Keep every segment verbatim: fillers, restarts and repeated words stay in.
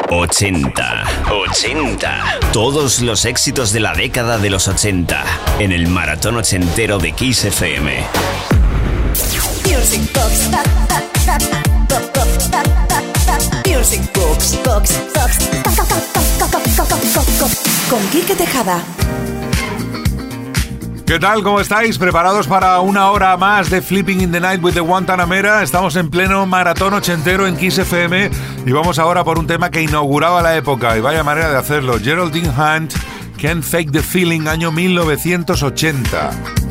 ochenta. ochenta. Todos los éxitos de la década de los ochenta. En el maratón ochentero de Kiss F M. Music Box. Music Box. Box. Box. Con Quique Tejada. ¿Qué tal? ¿Cómo estáis? ¿Preparados para una hora más de Flipping in the Night with the Guantanamera? Estamos en pleno maratón ochentero en Kiss F M y vamos ahora por un tema que inauguraba la época, y vaya manera de hacerlo. Geraldine Hunt, Can't Fake the Feeling, año mil novecientos ochenta.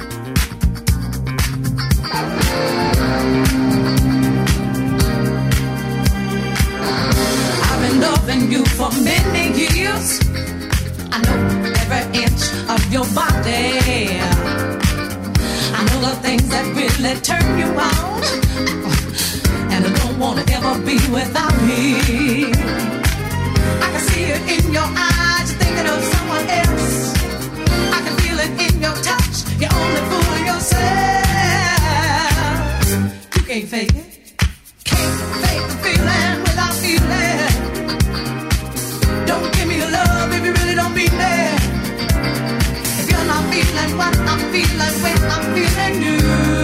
I've been loving you for many years. I know every inch of your body. I know the things that really turn you on, and I don't wanna ever be without me. I can see it in your eyes, you're thinking of someone else. I can feel it in your touch, you're only fooling yourself. You can't fake it, can't fake the feeling without feeling. Don't give me your love if you really don't mean it. If you're not feeling what I'm feeling when I'm feeling you,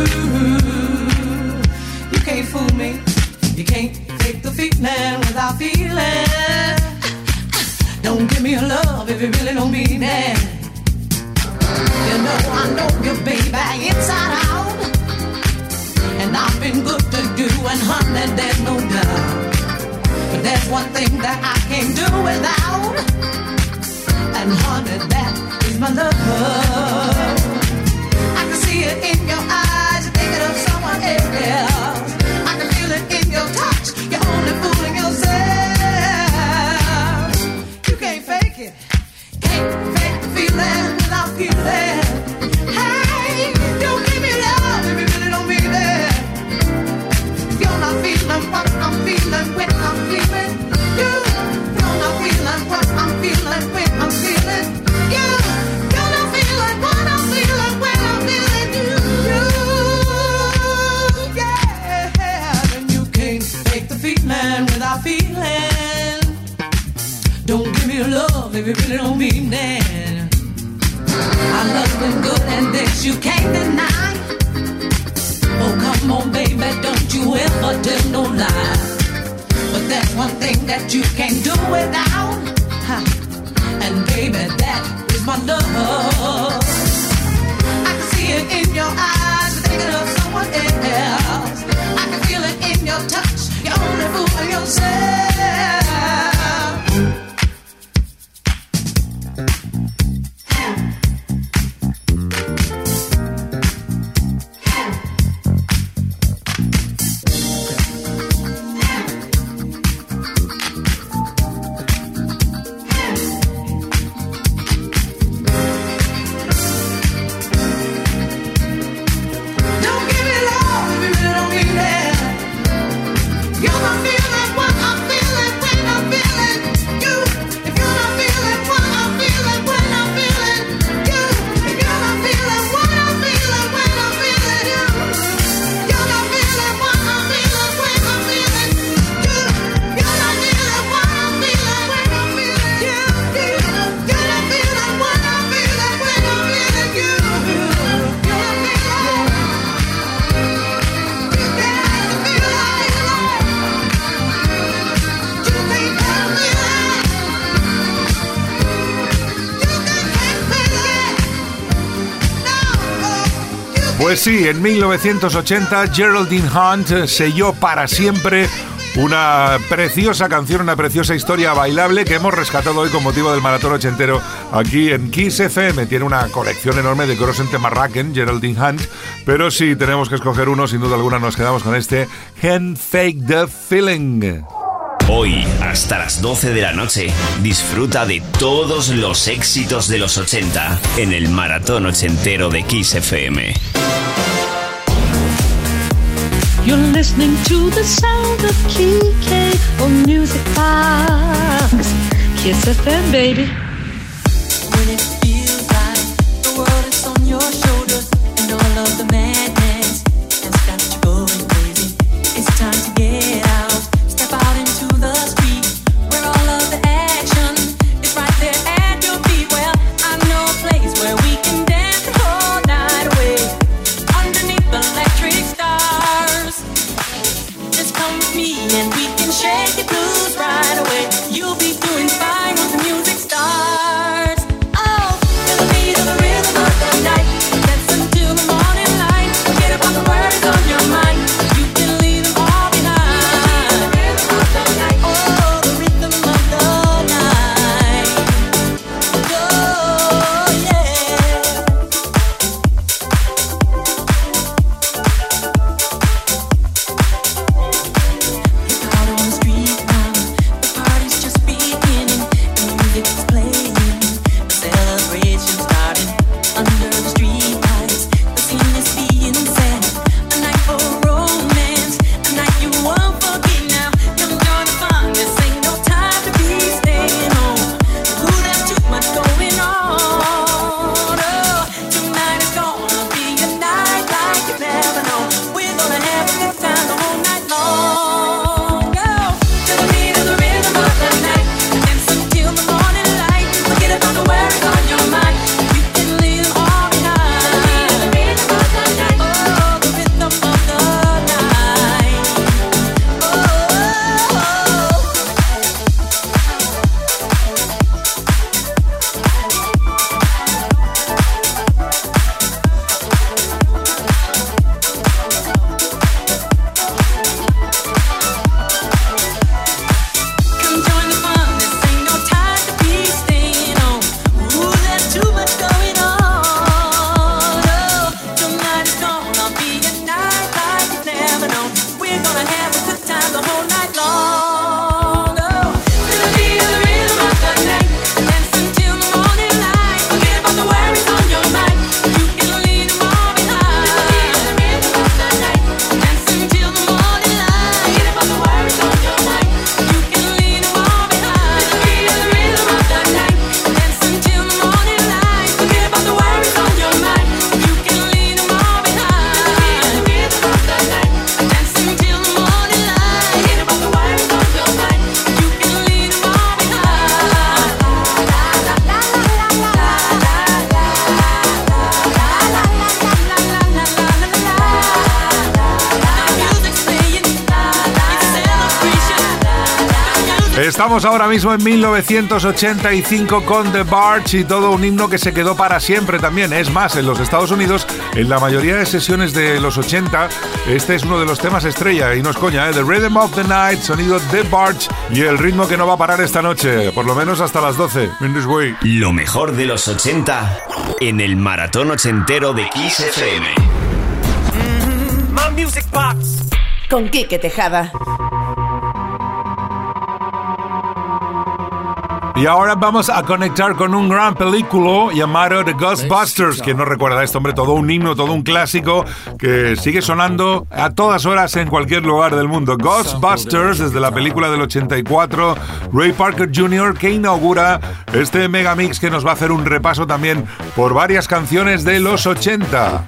you can't fool me. You can't fake the feeling without feeling. Don't give me your love if you really don't mean it. You know I know you, baby, inside out, and I've been good to you, and honey, there's no doubt. But there's one thing that I can't do without, and honey, that is my love. I can see it in your eyes, you're thinking of someone else. I can feel it in your touch, you're only fooling yourself. You can't fake it, can't fake the feeling without feeling. Hey, don't give me love if you really don't mean it. If you're not feeling what I'm feeling when I'm feeling you, you're not feeling what I'm feeling when I'm feeling you. You're not feeling what I'm feeling when I'm feeling you. You, yeah, and you can't fake the feeling without feeling. Don't give me your love if you really don't mean it. I love you good and this you can't deny. Oh, come on, baby, don't you ever tell no lie. But there's one thing that you can't do without, huh? And baby, that is my love. I can see it in your eyes, you're thinking of someone else. I can feel it in your touch, you're only fooling yourself. Pues sí, en mil novecientos ochenta Geraldine Hunt selló para siempre una preciosa canción, una preciosa historia bailable que hemos rescatado hoy con motivo del maratón ochentero aquí en Kiss F M. Tiene una colección enorme de coros en Temarraken, Geraldine Hunt, pero si tenemos que escoger uno, sin duda alguna nos quedamos con este Can't Fake the Feeling. Hoy, hasta las doce de la noche, disfruta de todos los éxitos de los ochenta en el maratón ochentero de Kiss F M. You're listening to the sound of K K on Music Box. Kiss F M, baby. When it feels like the world is on your shoulders and all of the madness has got you going crazy, it's time to get out. Step out into the street where all of Estamos ahora mismo en mil novecientos ochenta y cinco con The Barge y todo un himno que se quedó para siempre también. Es más, en los Estados Unidos, en la mayoría de sesiones de los ochenta, este es uno de los temas estrella, y no es coña, ¿eh? The Rhythm of the Night, sonido The Barge, y el ritmo que no va a parar esta noche, por lo menos hasta las doce. In this way. Lo mejor de los ochenta en el maratón ochentero de Kiss F M. Mm-hmm. My music box. Con Quique Tejada. Y ahora vamos a conectar con un gran película llamado The Ghostbusters, que nos recuerda esto, hombre, todo un himno, todo un clásico que sigue sonando a todas horas en cualquier lugar del mundo. Ghostbusters, desde la película del ochenta y cuatro, Ray Parker junior, que inaugura este megamix que nos va a hacer un repaso también por varias canciones de los ochenta.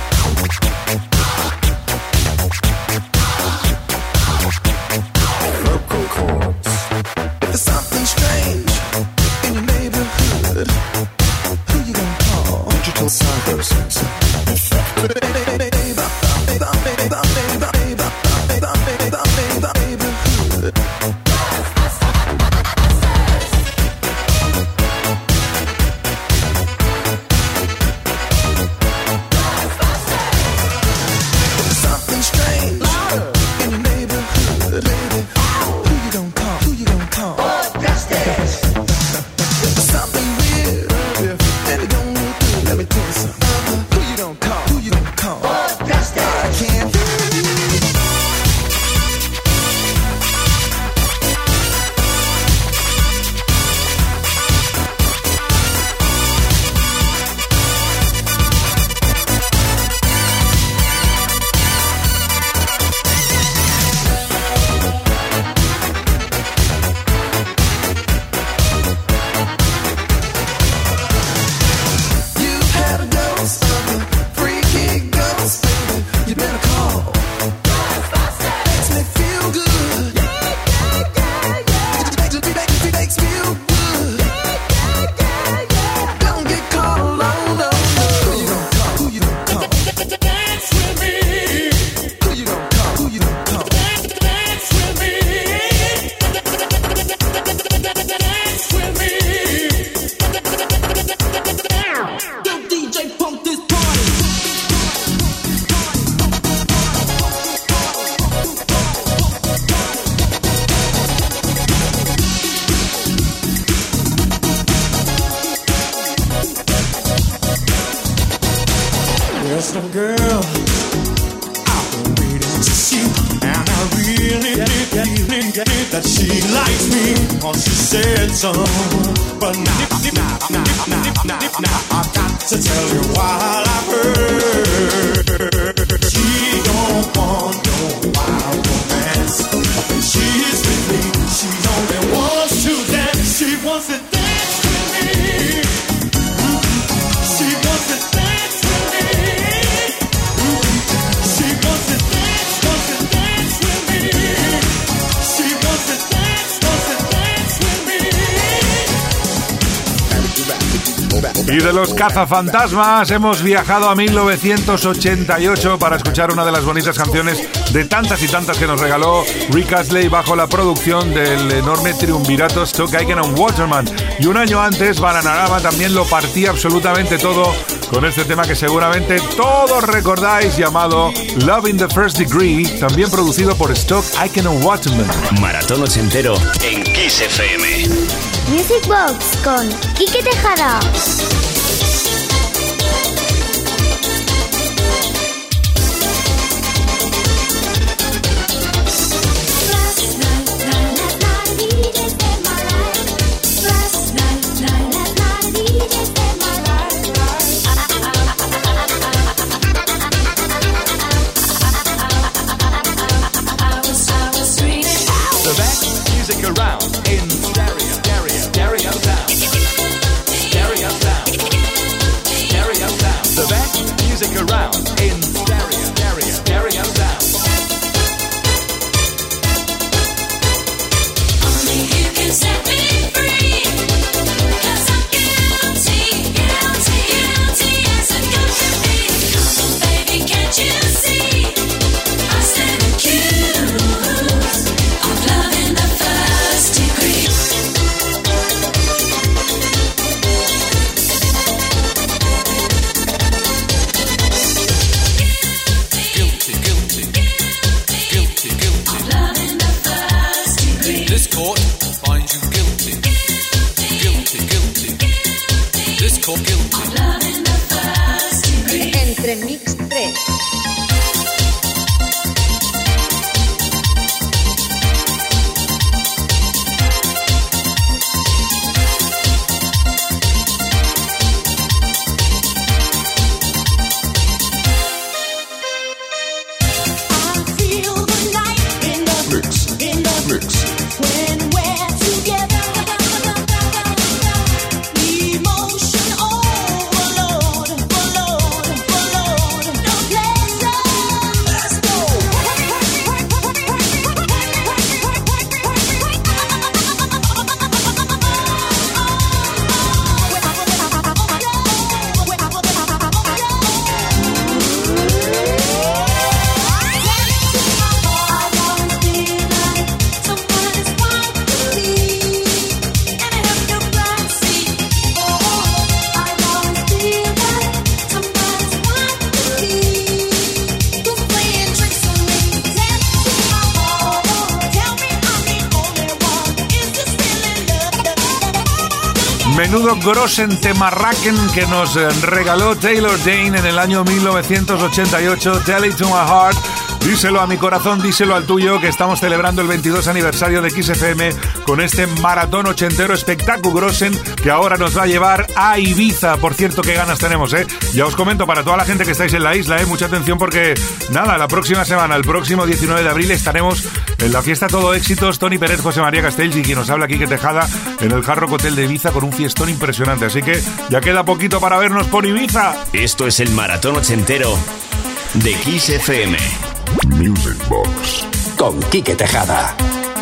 That she likes me, cause she said so. But now, now, now, now, now, now, I've got to tell you while I've heard she don't want no wild romance. She's with me, she only wants to dance. She wants to dance with me. She wants to dance with me. She wants to dance, wants to dance with me. She wants to dance, wants to dance with me. Y de los cazafantasmas hemos viajado a mil novecientos ochenta y ocho para escuchar una de las bonitas canciones de tantas y tantas que nos regaló Rick Astley bajo la producción del enorme triunvirato Stock Aitken and Waterman. Y un año antes Bananarama también lo partía absolutamente todo con este tema que seguramente todos recordáis, llamado Love in the First Degree, también producido por Stock Aitken and Waterman. Maratón ochentero en Kiss F M. Music Box con Quique Tejada. Around in stereo, stereo, stereo sound, stereo sound. Entre Mix tres. Menudo Grossen Temarraken que nos regaló Taylor Dayne en el año mil novecientos ochenta y ocho. Tell it to my heart. Díselo a mi corazón, díselo al tuyo, que estamos celebrando el veintidós aniversario de Kiss F M con este maratón ochentero espectáculo Grossen que ahora nos va a llevar a Ibiza. Por cierto, qué ganas tenemos, ¿eh? Ya os comento, para toda la gente que estáis en la isla, ¿eh? Mucha atención porque, nada, la próxima semana, el próximo diecinueve de abril, estaremos en la fiesta Todo Éxitos, Tony Pérez, José María Castells y quien nos habla, Quique Tejada, en el Hard Rock Hotel de Ibiza con un fiestón impresionante. Así que ya queda poquito para vernos por Ibiza. Esto es el maratón ochentero de Kiss F M. Music Box con Quique Tejada.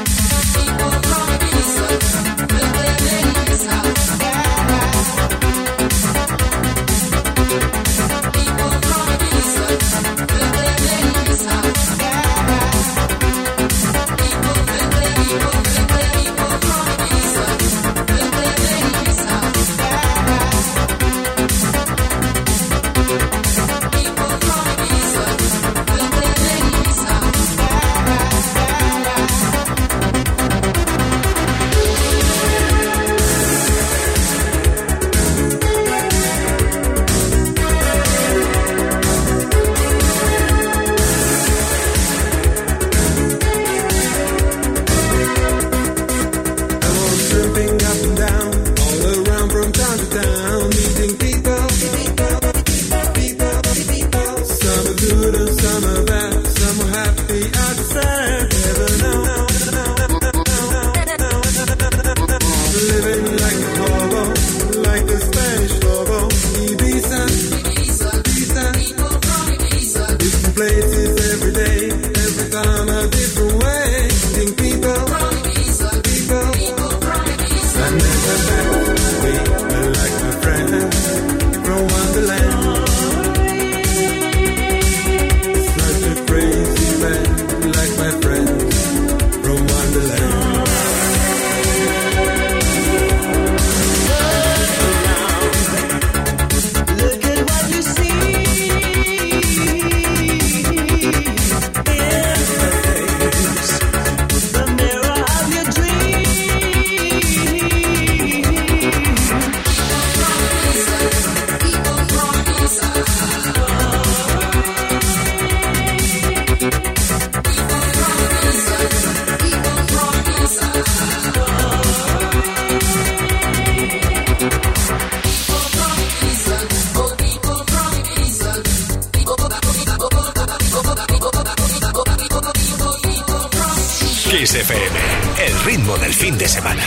Kiss F M, el ritmo del fin de semana.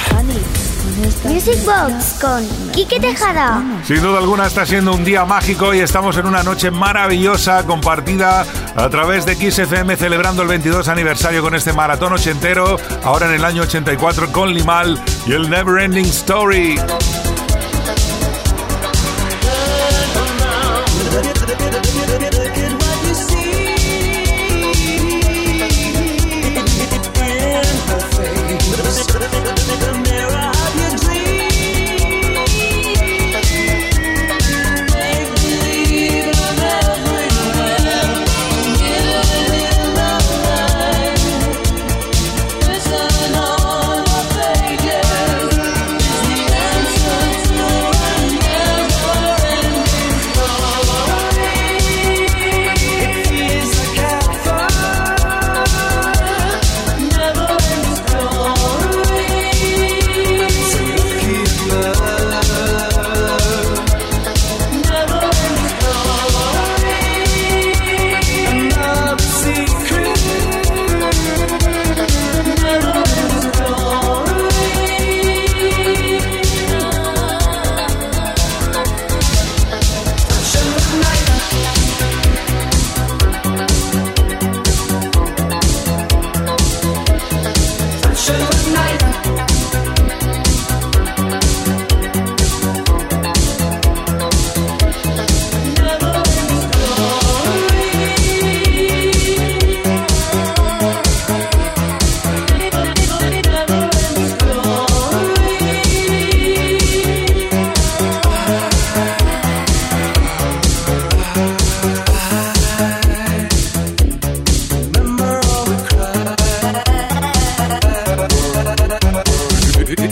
Music Box con Quique Tejada. Sin duda alguna está siendo un día mágico y estamos en una noche maravillosa compartida a través de Kiss F M celebrando el veintidós aniversario con este maratón ochentero, ahora en el año ochenta y cuatro con Limahl y el Never Ending Story. Answer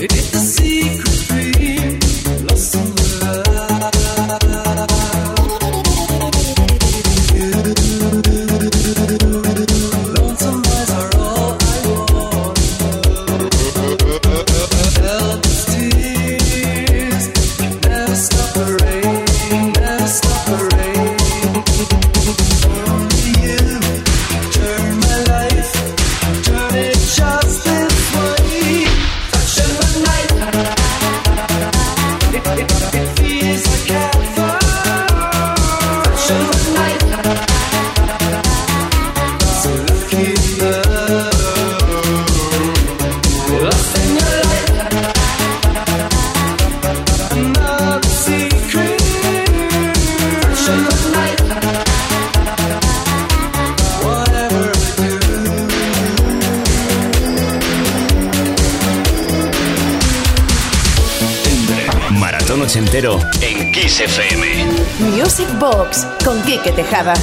Entero en Kiss F M. Music Box con Quique Tejada.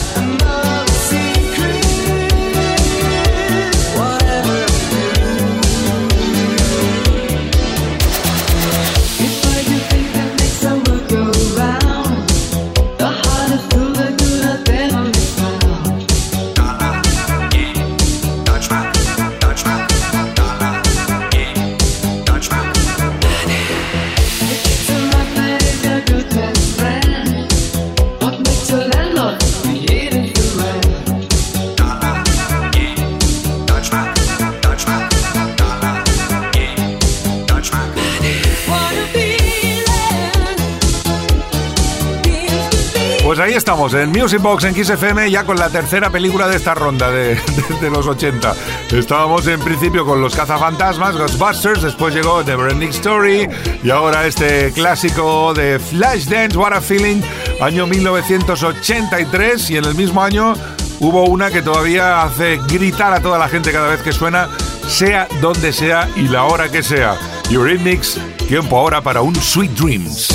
Pues ahí estamos, en Music Box en Kiss F M, ya con la tercera película de esta ronda de, de, de los ochenta. Estábamos en principio con Los Cazafantasmas, Ghostbusters, después llegó Neverending Story y ahora este clásico de Flashdance, What a Feeling, año mil novecientos ochenta y tres, y en el mismo año hubo una que todavía hace gritar a toda la gente cada vez que suena, sea donde sea y la hora que sea. Eurythmics, tiempo ahora para un Sweet Dreams.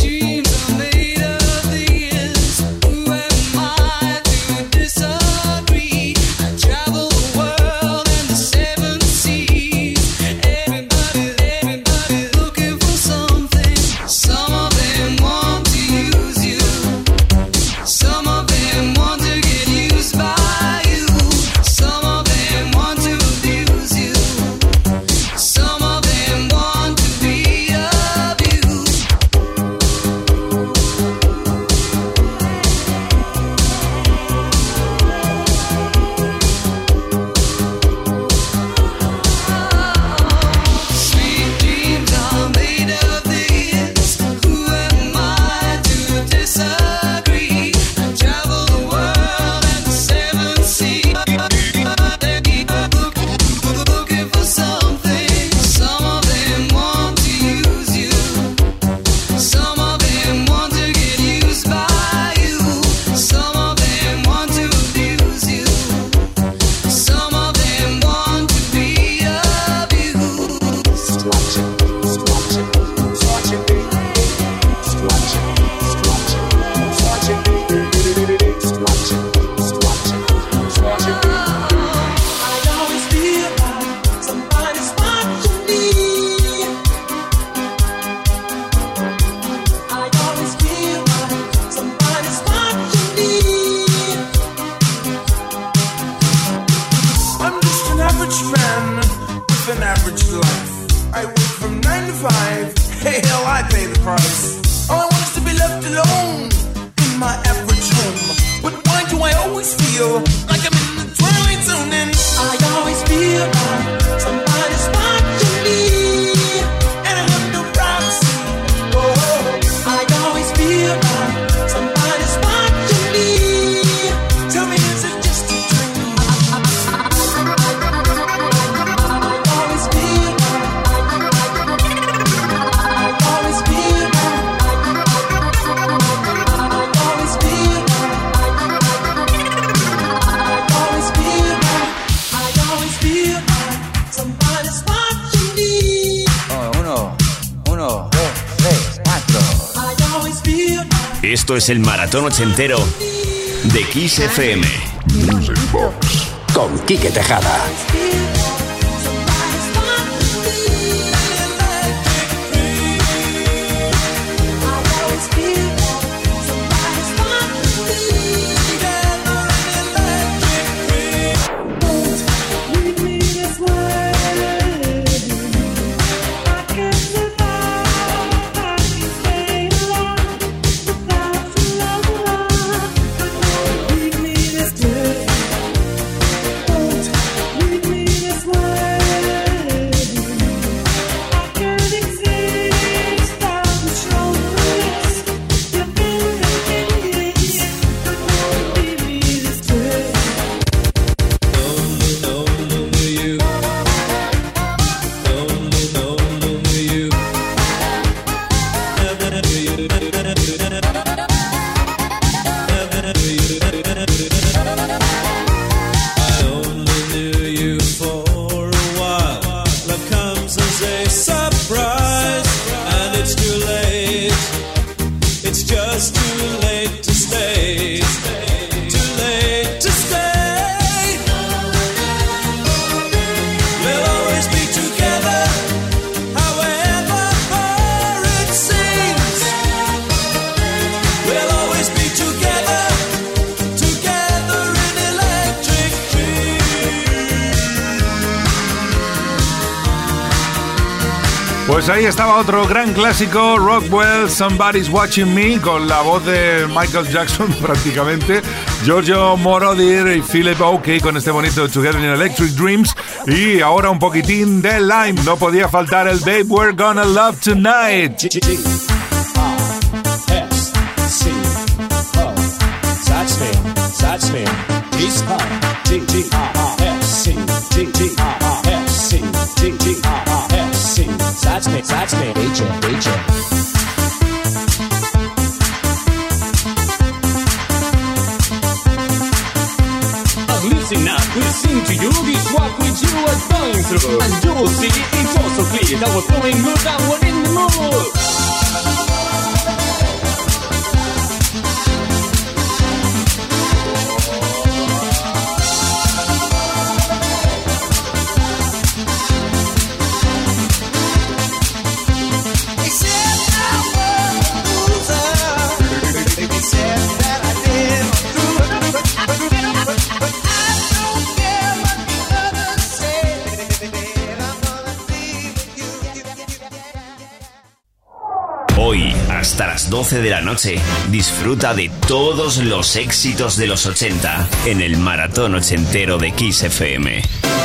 Esto es el maratón ochentero de Kiss F M. Music Box con Quique Tejada. Pues ahí estaba otro gran clásico, Rockwell, Somebody's Watching Me, con la voz de Michael Jackson prácticamente, Giorgio Moroder y Philip Oakey con este bonito Together in Electric Dreams, y ahora un poquitín de Lime, no podía faltar el Babe We're Gonna Love Tonight. That's me, that's me, H M, H M. Listen up, we'll sing to you this what which you are going through. And you will see it's also clear that we're feeling good and we're in the mood. Hoy, hasta las doce de la noche, disfruta de todos los éxitos de los ochenta en el Maratón Ochentero de Kiss F M.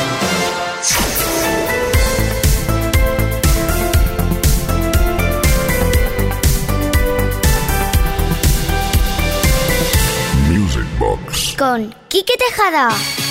Music Box con Quique Tejada.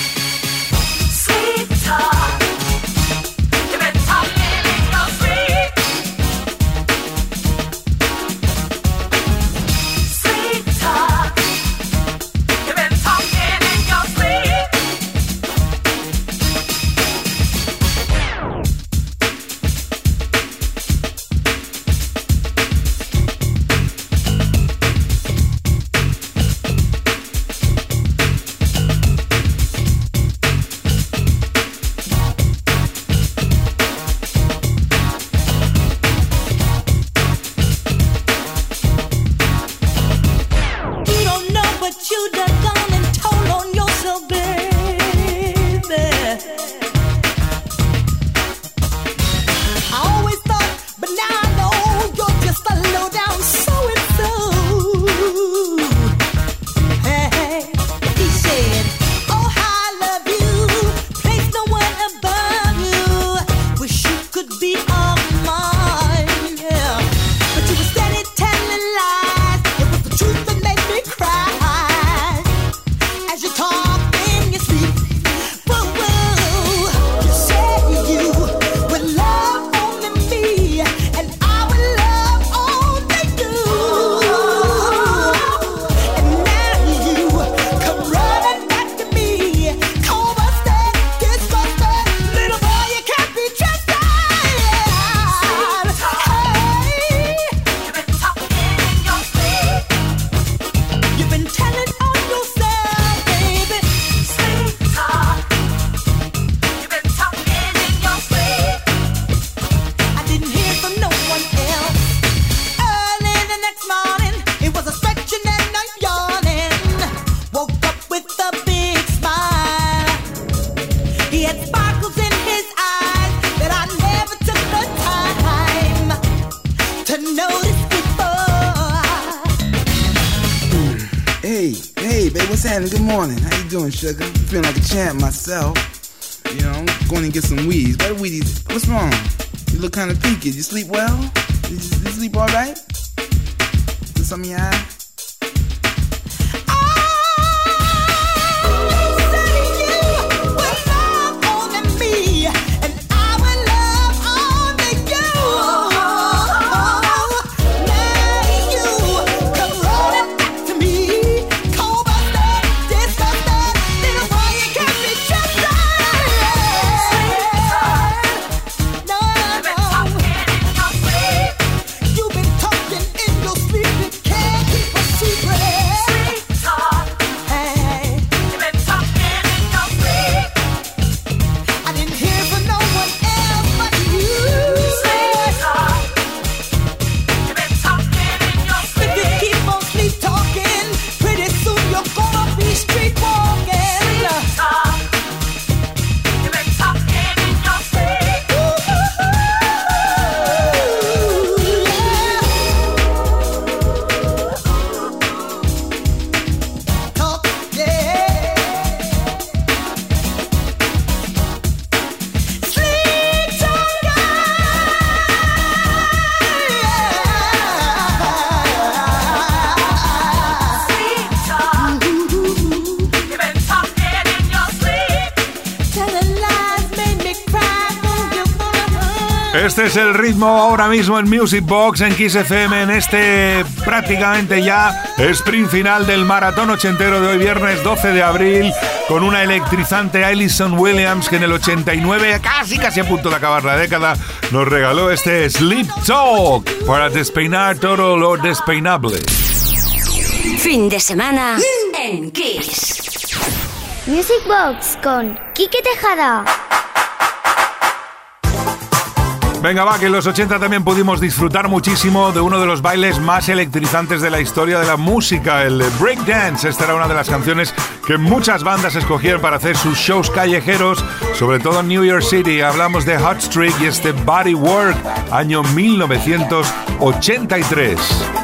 Good morning. How you doing, sugar? I'm feeling like a champ myself. You know, I'm going to get some weeds. What weedies? What's wrong? You look kind of peaked. You sleep well? Did you, did you sleep all right? Is some of your eye? You've been talking in your sleep, you can't keep Este es el ritmo ahora mismo en Music Box, en Kiss F M, en este prácticamente ya sprint final del maratón ochentero de hoy, viernes doce de abril, con una electrizante Alison Williams que en el ochenta y nueve, casi casi a punto de acabar la década, nos regaló este Sleep Talk para despeinar todo lo despeinable. Fin de semana en Kiss. Music Box con Quique Tejada. Venga, va, que en los ochenta también pudimos disfrutar muchísimo de uno de los bailes más electrizantes de la historia de la música, el breakdance. Esta era una de las canciones que muchas bandas escogieron para hacer sus shows callejeros, sobre todo en New York City. Hablamos de Hot Streak y este Body Work, año mil novecientos ochenta y tres.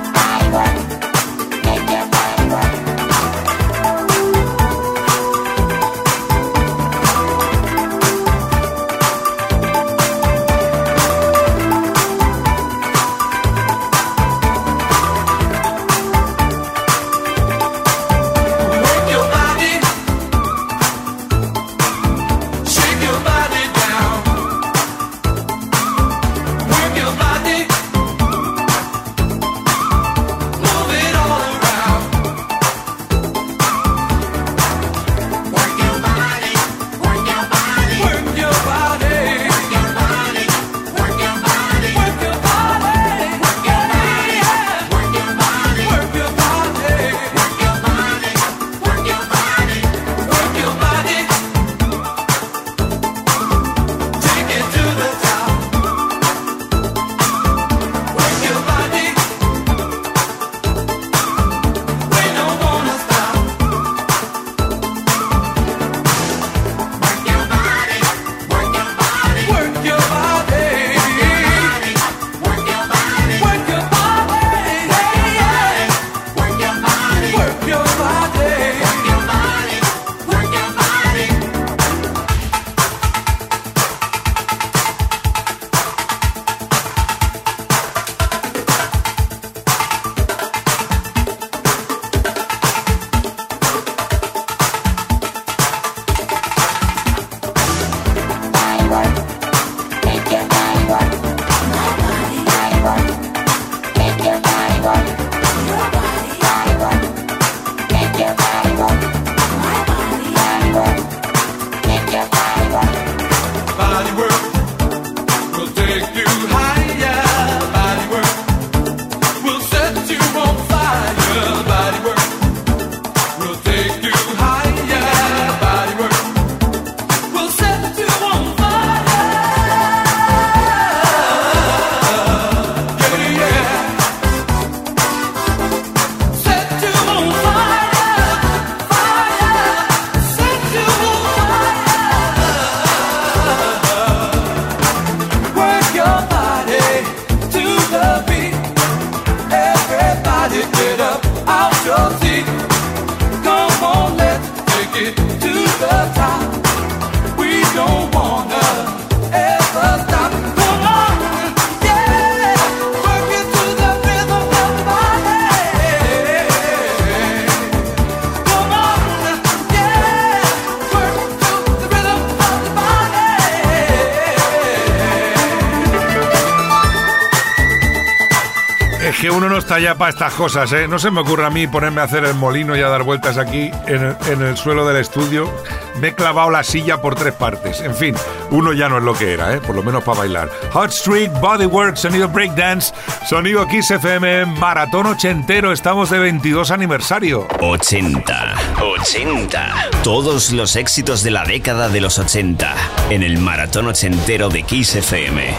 Que uno no está ya para estas cosas, ¿eh? No se me ocurre a mí ponerme a hacer el molino y a dar vueltas aquí en el, en el suelo del estudio. Me he clavado la silla por tres partes. En fin, uno ya no es lo que era, ¿eh? Por lo menos para bailar. Hot Streak, Bodywork, sonido breakdance, sonido Kiss F M, maratón ochentero. Estamos de veintidós aniversario. ochenta. ochenta. Todos los éxitos de la década de los ochenta en el maratón ochentero de Kiss F M.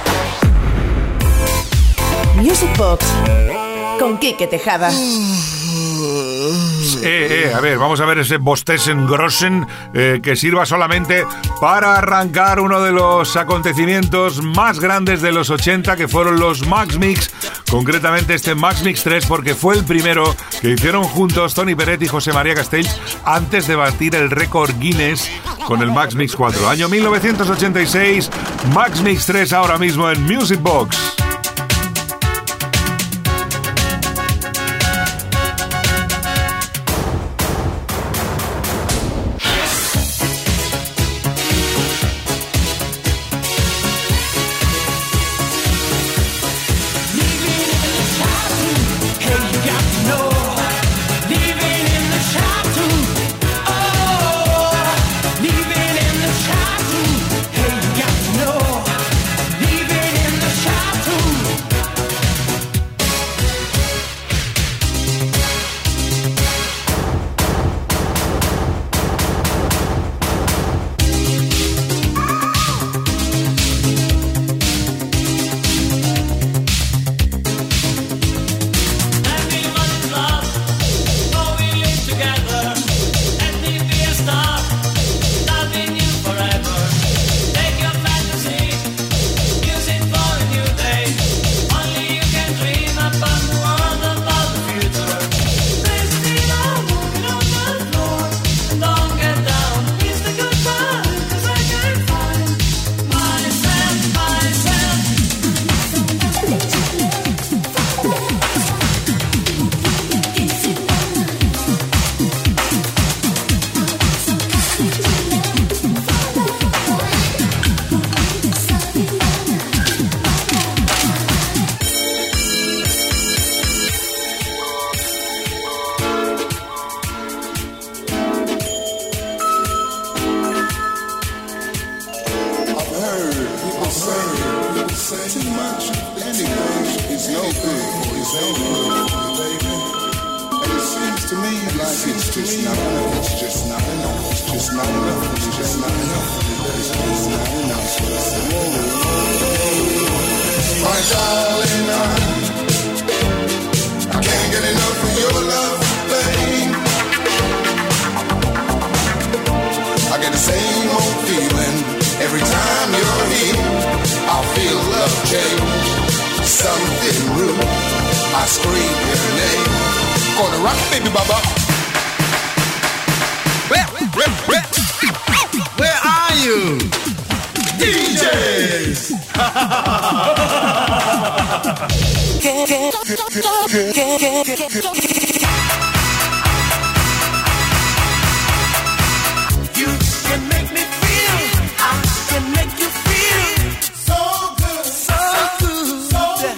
Music Box con Quique Tejada. Eh, eh, a ver, vamos a ver ese Bostessen Grossen eh, que sirva solamente para arrancar uno de los acontecimientos más grandes de los ochenta, que fueron los Max Mix, concretamente este Max Mix tres, porque fue el primero que hicieron juntos Tony Peret y José María Castells antes de batir el récord Guinness con el Max Mix cuatro. Año mil novecientos ochenta y seis, Max Mix tres ahora mismo en Music Box. To me, like it's just not enough. It's just not enough. It's just not enough. It's just not enough. It's just not enough. My darling, I, I can't get enough of your love, babe. I get the same old feeling every time you're here. I feel love change, something rude. I scream your name. Gonna rock, baby, baba. Where, where, where, where are you, D Js? You can make me feel, I can make you feel so good, so good, so good.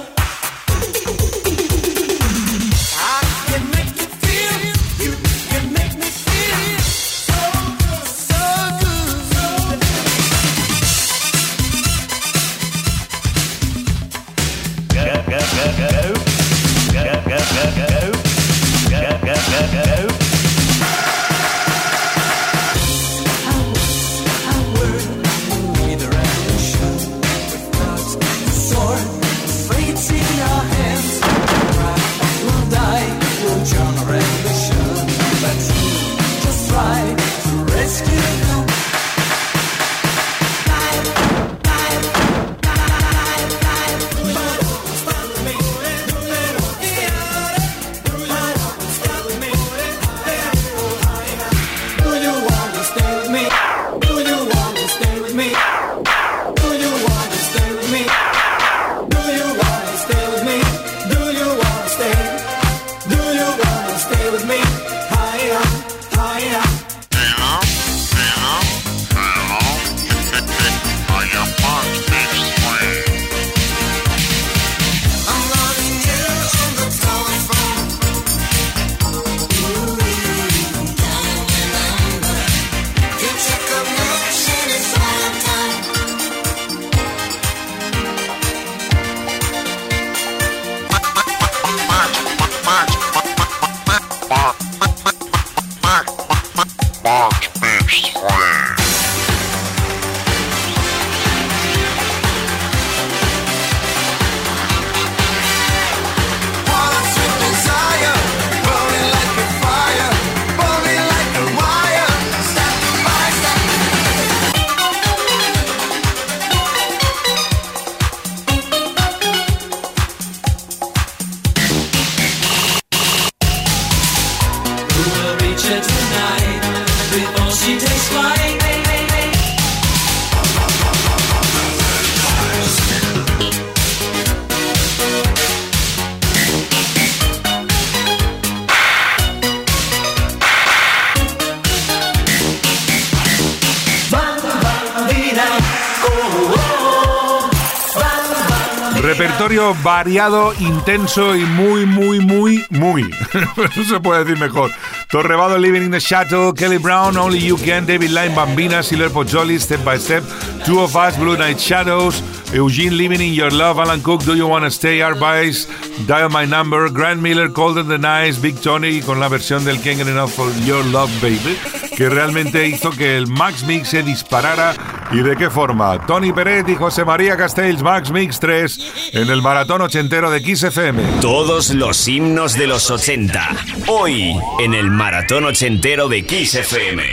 Repertorio variado, intenso y muy, muy, muy, muy. No se puede decir mejor. Torrevado, Living in the Shadow, Kelly Brown, Only You Can, David Line, Bambina, Silver Pozzoli, Step by Step, Two of Us, Blue Night Shadows, Eugene, Living in Your Love, Alan Cook, Do You Wanna Stay, Art Bice, Dial My Number, Grant Miller, Colder Than Ice, Big Tony, con la versión del Can't Get Enough of Your Love, Baby, que realmente hizo que el Max Mix se disparara. ¿Y de qué forma? Tony Peret y José María Castells, Max Mix tres, en el Maratón Ochentero de Kiss F M. Todos los himnos de los ochenta, hoy en el Maratón Ochentero de Kiss F M.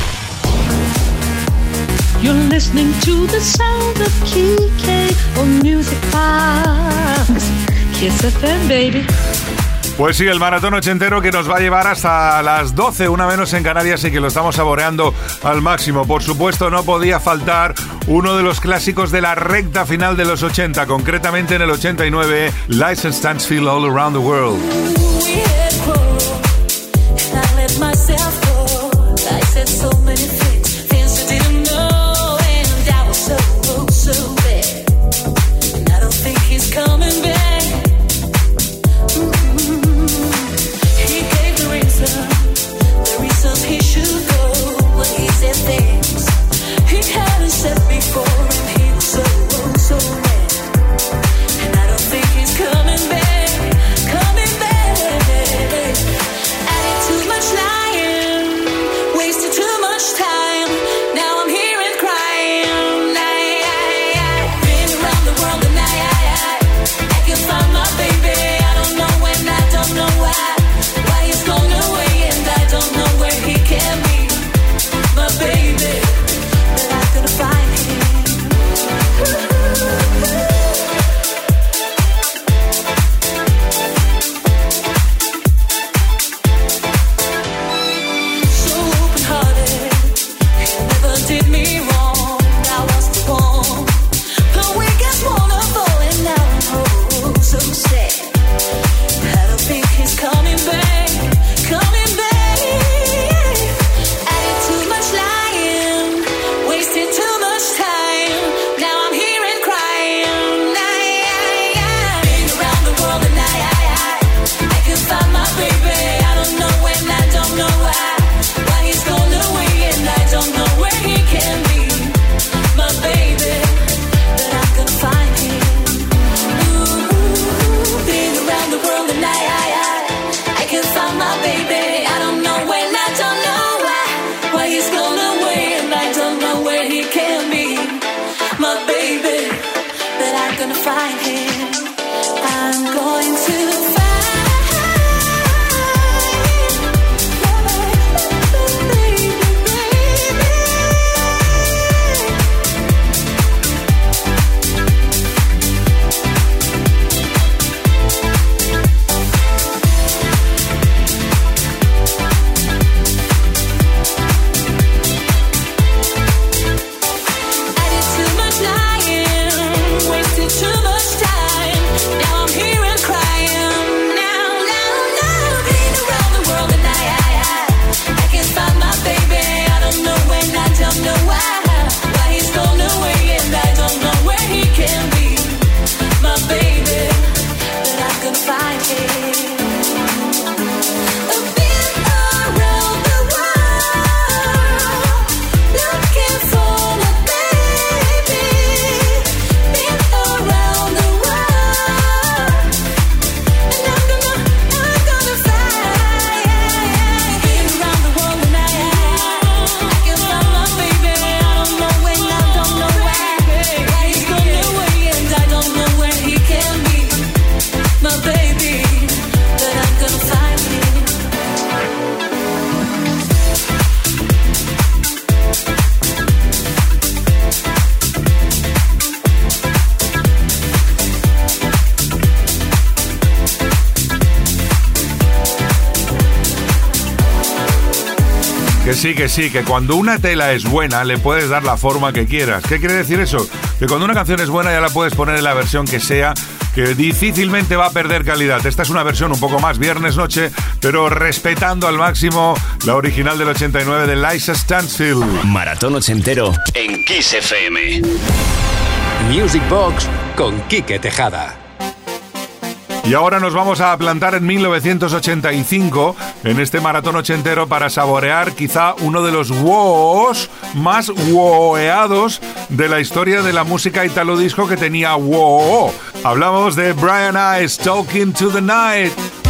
You're listening to the sound of K K on Music Box. Kiss F M, baby. Pues sí, el maratón ochentero que nos va a llevar hasta las doce, una menos en Canarias, y que lo estamos saboreando al máximo. Por supuesto, no podía faltar uno de los clásicos de la recta final de los ochenta, concretamente en el ochenta y nueve, License Stansfield All Around the World. Set before and he was so, so mad. And I don't think he's coming back. Que sí, que sí, que cuando una tela es buena le puedes dar la forma que quieras. ¿Qué quiere decir eso? Que cuando una canción es buena ya la puedes poner en la versión que sea, que difícilmente va a perder calidad. Esta es una versión un poco más viernes-noche, pero respetando al máximo la original del ochenta y nueve de Liza Stansfield. Maratón ochentero en Kiss F M. Music Box con Quique Tejada. Y ahora nos vamos a plantar en mil novecientos ochenta y cinco en este maratón ochentero para saborear quizá uno de los woos más woeados de la historia de la música italo disco, que tenía woo. Hablamos de Brian Ice, Talking to the Night.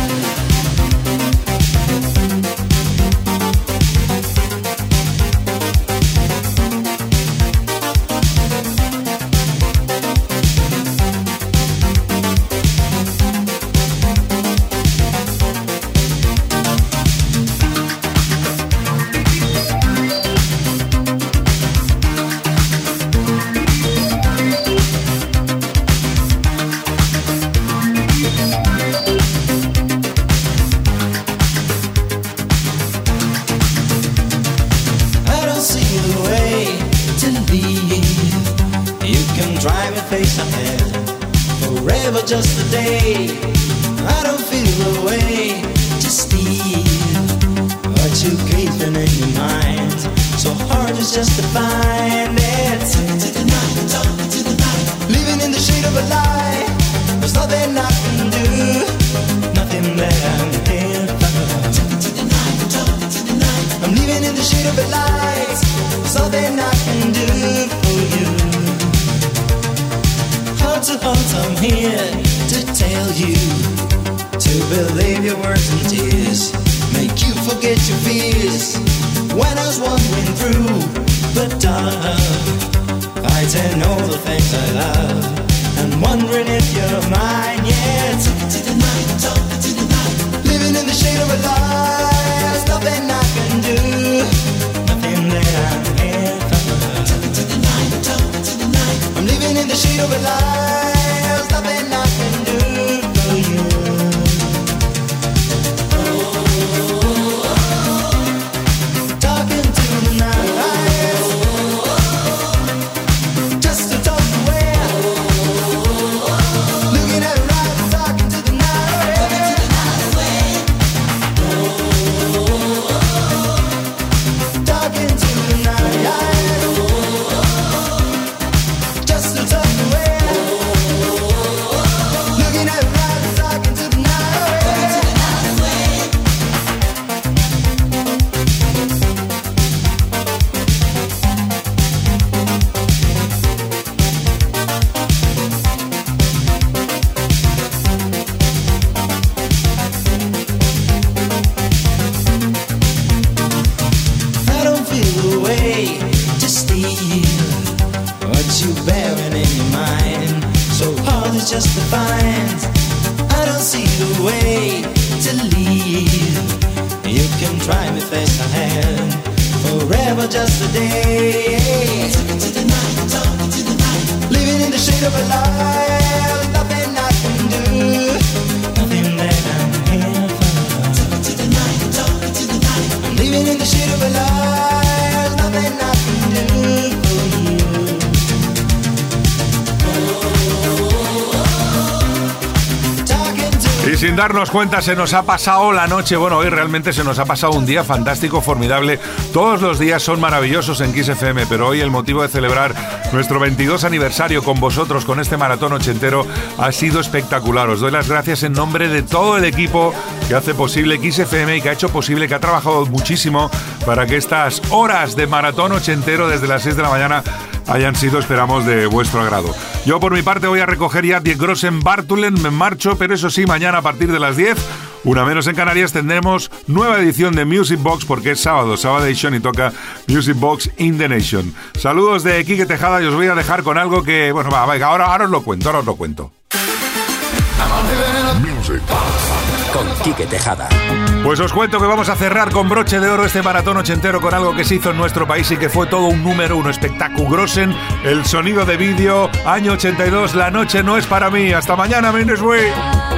Just a day, I don't feel the way to steal what you keeping in your mind. So hard it's just to find it. Talking to the night, talking to the night. Living in the shade of a lie. There's nothing I can do, nothing that I'm here for. Talking to the night, talking to the night. I'm living in the shade of a light. There's nothing I can do for you. Heart to heart, I'm here to tell you to believe your words and tears, make you forget your fears. When I was wandering through the dark, fighting all the things I love, and wondering if you're mine. Yeah, talking to the night, talking to the night, living in the shade of a lie. There's nothing I can do, nothing that I'm here for. Talking to the night, talking to the night, I'm living in the shade of a lie. There's nothing I can do for you. Oh, oh, oh. Talking to the night, just to talk away. Looking at her eyes, talking to the night, talking to the night away. Oh, talking to the night, just to talk away. Just to find, I don't see the way to leave. You can try me face to hand, forever just a day. Talking to the night, talking to the night, living in the shade of a lie. Nothing I can do, nothing that I'm here for. Talking to the night, talking to the night, I'm living in the shade of a lie. Nothing I can do for you. Y sin darnos cuenta se nos ha pasado la noche. Bueno, hoy realmente se nos ha pasado un día fantástico, formidable. Todos los días son maravillosos en Kiss F M, pero hoy el motivo de celebrar nuestro veintidós aniversario con vosotros, con este maratón ochentero, ha sido espectacular. Os doy las gracias en nombre de todo el equipo que hace posible Kiss F M y que ha hecho posible, que ha trabajado muchísimo para que estas horas de maratón ochentero desde las seis de la mañana hayan sido, esperamos, de vuestro agrado. Yo por mi parte voy a recoger ya Die Grossen Bartulen, me marcho, pero eso sí, mañana a partir de las diez, una menos en Canarias, tendremos nueva edición de Music Box, porque es sábado, sábado edition, y toca Music Box in the Nation. Saludos de Quique Tejada y os voy a dejar con algo que, bueno, va, venga, ahora, ahora os lo cuento, ahora os lo cuento. Music con Quique Tejada. Pues os cuento que vamos a cerrar con broche de oro este maratón ochentero con algo que se hizo en nuestro país y que fue todo un número, un espectáculo. Grossen, el sonido de vídeo, año ochenta y dos, La noche no es para mí. Hasta mañana, Minnesweek.